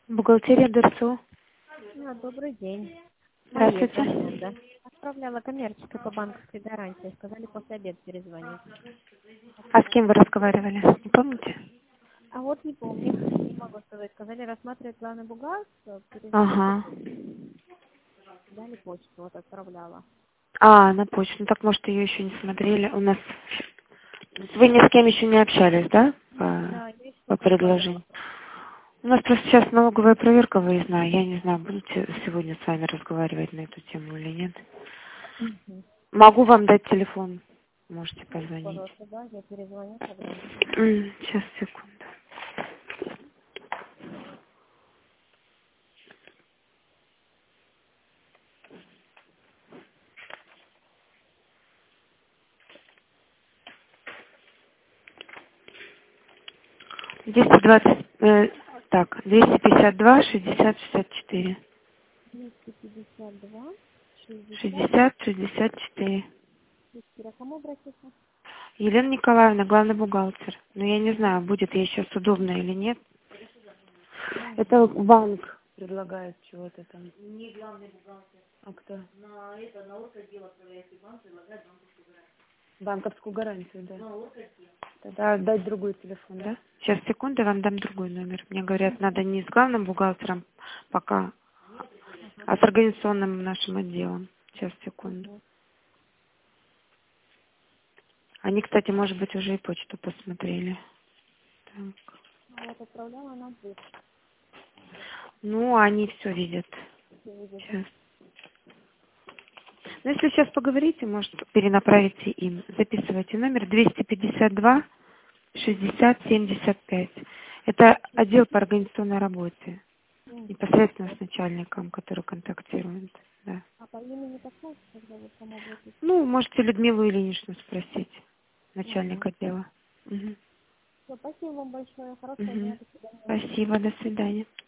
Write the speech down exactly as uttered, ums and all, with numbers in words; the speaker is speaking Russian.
Бухгалтерия ДРСУ. А, добрый день. Мария Здравствуйте. Калинда. Отправляла коммерческую по банковской гарантии. Сказали после обеда перезвонить. А с кем вы разговаривали? Не помните? А вот не помню. Не могу сказать. Сказали, рассматривает главный бухгалтер. Перезвоните. Ага. Дали почту. Вот отправляла. А, на почту. Ну так, может, ее еще не смотрели. У нас... Вы ни с кем еще не общались, да? По, Да, я еще по только отправляла. предложению. У нас просто сейчас налоговая проверка выездная. Я не знаю, будете сегодня с вами разговаривать на эту тему или нет. Угу. Могу вам дать телефон. Можете позвонить. Пожалуйста, да, я перезвоню тогда. М, Сейчас, секунду. двести двадцать, э, так, двести пятьдесят два шестьдесят шестьдесят четыре. двести пятьдесят два шестьдесят шестьдесят шестьдесят четыре. четыре. А кому обратиться? Елена Николаевна, главный бухгалтер. Но я не знаю, будет ей сейчас удобно или нет. Угу. Это банк предлагает чего-то там. Не главный бухгалтер. А кто? На это, на орготдел отправляется банк, предлагает банковскую гарантию. Банковскую гарантию, да. На орготдел. Тогда отдать другой телефон, да? Сейчас, секунду, я вам дам другой номер. Мне говорят, надо не с главным бухгалтером пока, а с организационным нашим отделом. Сейчас, секунду. Угу. Они, кстати, может быть, уже и почту посмотрели. Так. А вот отправляла на дверь. Ну, они все видят. Все видят, да? Сейчас. Ну, если сейчас поговорите, может, перенаправите им. Записывайте номер двести пятьдесят два шестьдесят семьдесят пять. Это отдел по организационной работе. Угу. Непосредственно с начальником, который контактирует. Да. А по имени как можно, когда вы кому обратиться? Ну, можете Людмилу Ильиничну спросить, Угу. начальник отдела. Мгм. Все, спасибо вам большое. Хорошего дня. Мгм. До свидания. Спасибо, до свидания.